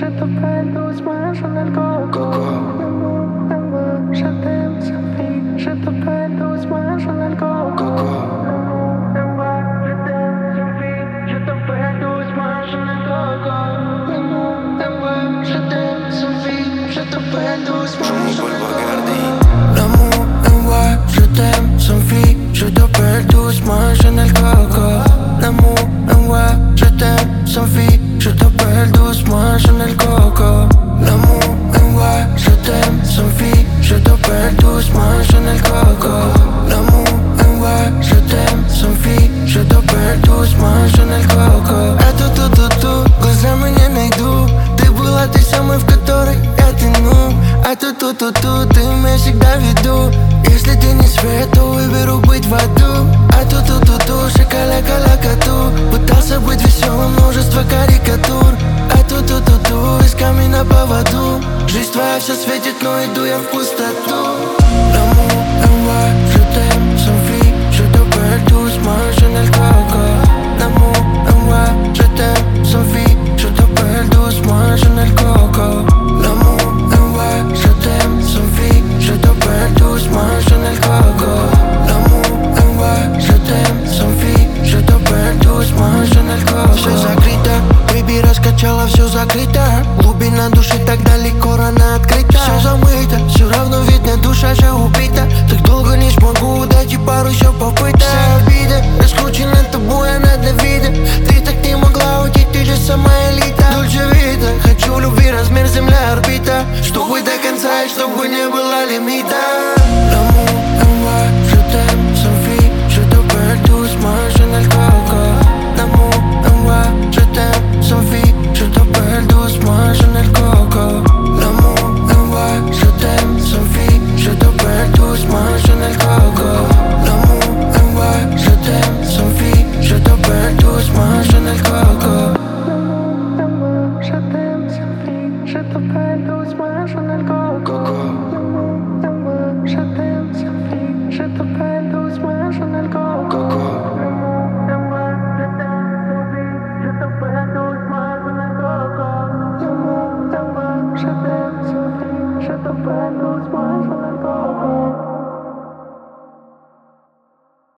je t'appelle doucement, Chanel Coco. Je t'aime, Sophie, je t'appelle doucement, Chanel Coco. Je t'appelle doucement, Chanel Coco. Je t'aime, Sophie, je t'appelle doucement, Chanel Coco. L'amour est ouais, je t'aime sans fille, je t'appelle doucement Chanel Coco. L'amour est ouais, je t'aime sans fille, je t'appelle doucement Chanel Coco. L'amour est ouais, je t'aime sans fille, je t'appelle doucement Chanel Coco. L'amour est ouais, je t'aime sans fille, je t'appelle doucement Chanel Coco. А глаза меня найду. Ты была той самой, в которой я тону. Ты меня всегда в виду. Если ты не свет, то выберу быть в аду. Шоколадка-лакату. Пытался быть веселым, множество карикатур. Из камней на поводу. Жизнь твоя все светит, но иду я в пустоту. L'amour est ouais, je t'aime sans fille, je t'appelle doucement Chanel Coco. L'amour est ouais, je t'aime sans fille, je t'appelle doucement Chanel Coco. L'amour est ouais, je t'aime sans fille, je t'appelle doucement Chanel Coco. L'amour est ouais, je t'aime sans fille, je t'appelle doucement Chanel Coco. Все закрыто, baby, раскачала, все закрыто. Глубина души так далеко, рано открыта. Все замыто, все равно видно, душа же убита. Так долго не смогу, дайте пару еще попыток. Вся обида, раскручена тобой, она для вида. Ты так не могла уйти, ты же сама элита. Дольче вида, хочу любви, размер земля, орбита. Чтобы до конца и чтобы не было лимита. L'amour est ouais, je t'aime sans fille, je t'appelle doucement Chanel Coco. L'amour est ouais, je t'aime sans fille, je t'appelle doucement Chanel Coco. L'amour est ouais, je t'aime sans fille, je t'appelle doucement Chanel Coco. L'amour est ouais, je t'aime sans fille, je t'appelle doucement Chanel Coco. Je t'aime, Sophie, je t'appelle doucement, Chanel Coco. Je t'aime, Sophie, je t'appelle doucement, Chanel Coco. Je t'appelle doucement, Chanel Coco. Je t'aime, Sophie, je t'appelle doucement, Chanel Coco.